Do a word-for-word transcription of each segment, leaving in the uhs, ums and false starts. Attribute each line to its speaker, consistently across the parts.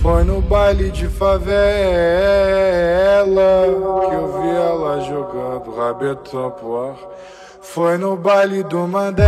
Speaker 1: Foi no baile de favela que eu vi ela jogando rabetão pro ar. Foi no baile do Mandela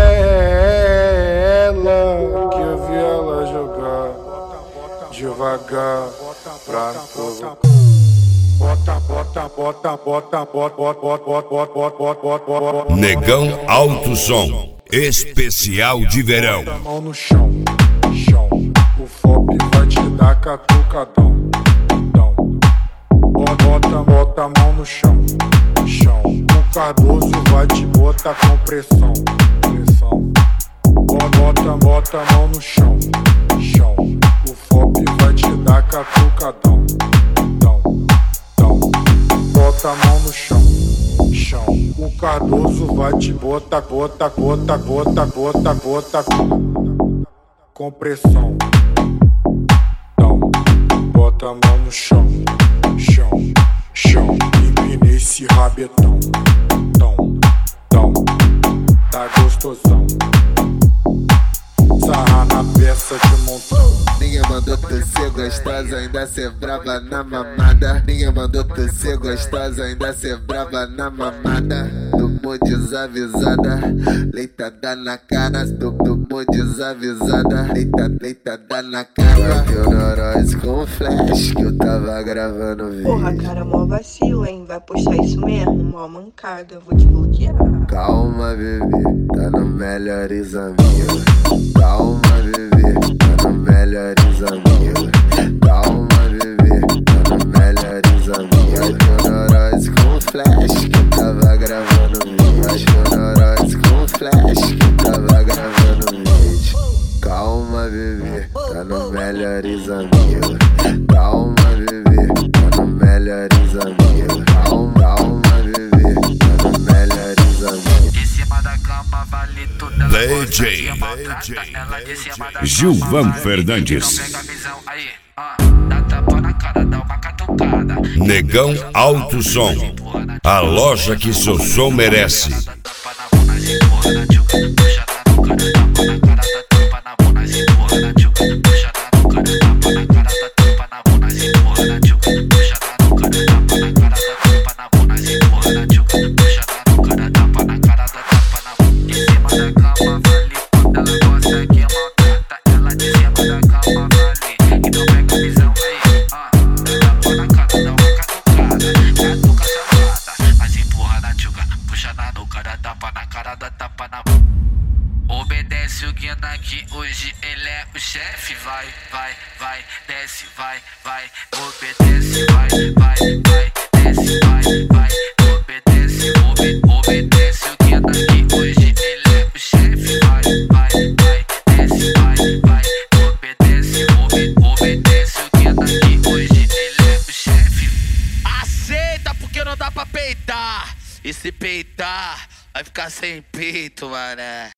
Speaker 1: que eu vi ela jogar devagar pra provocar. Bota, bota, bota, bota, bota, bota, bota, bota, bota, bota, bota.
Speaker 2: Negão Alto Som, especial de verão.
Speaker 1: Bota a mão no chão, chão. O F O P vai te dar catucadão, então. Bota, bota, bota a mão no chão, chão. O Cardoso vai te botar com pressão, pressão. Bota, bota, bota a mão no chão, chão. O F O P vai te dar catucadão, então, então. Bota a mão no chão, chão. O Cardoso vai te botar, bota, bota, bota, bota, bota com pressão. Então, bota a mão no chão, chão, chão. Empina esse rabetão, então, então. Tá gostosão. Sarra na peça de montão.
Speaker 3: Ninguém mandou tu ser gostosa, ainda ser brava na mamada. Ninguém mandou tu ser gostosa, ainda ser brava na mamada. Tomou desavisada, leitada na cara. Tomou desavisada, leita, leitada na cara. Teu Noróis com flash que eu tava gravando vídeo.
Speaker 4: Porra, cara, mó vacilo, hein? Vai postar isso mesmo? Mó mancada, vou te bloquear.
Speaker 3: Calma, bebê, tá no Melhores Amigos. Calma, bebê, tá no Melhores Amigos. Calma, bebê, tá no Melhores Amigos. Teu Noróis com flash que eu tava gravando vídeo. Teu Noróis com flash que eu tava gravando vídeo. Calma, bebê, tá no Melhores Amigos. Calma, bebê, tá no Melhores Amigos. Calma, calma, bebê, tá no Melhores Amigos.
Speaker 5: De cima da cama vale tudo.
Speaker 2: D J Gilvan Fernandes. Negão Alto Som, a loja que seu som merece.
Speaker 5: Obedece o Guina que hoje ele é o chefe. Vai, vai, vai, desce, vai, vai. Obedece, vai, vai, vai, desce, vai, vai. Obedece, obede, obedece o Guina que hoje ele é o chefe. Vai, vai, vai, desce, vai, vai. Obedece, obede, obedece o Guina que hoje ele é o chefe. Aceita porque não dá pra peitar. E se peitar, vai ficar sem peito, mané.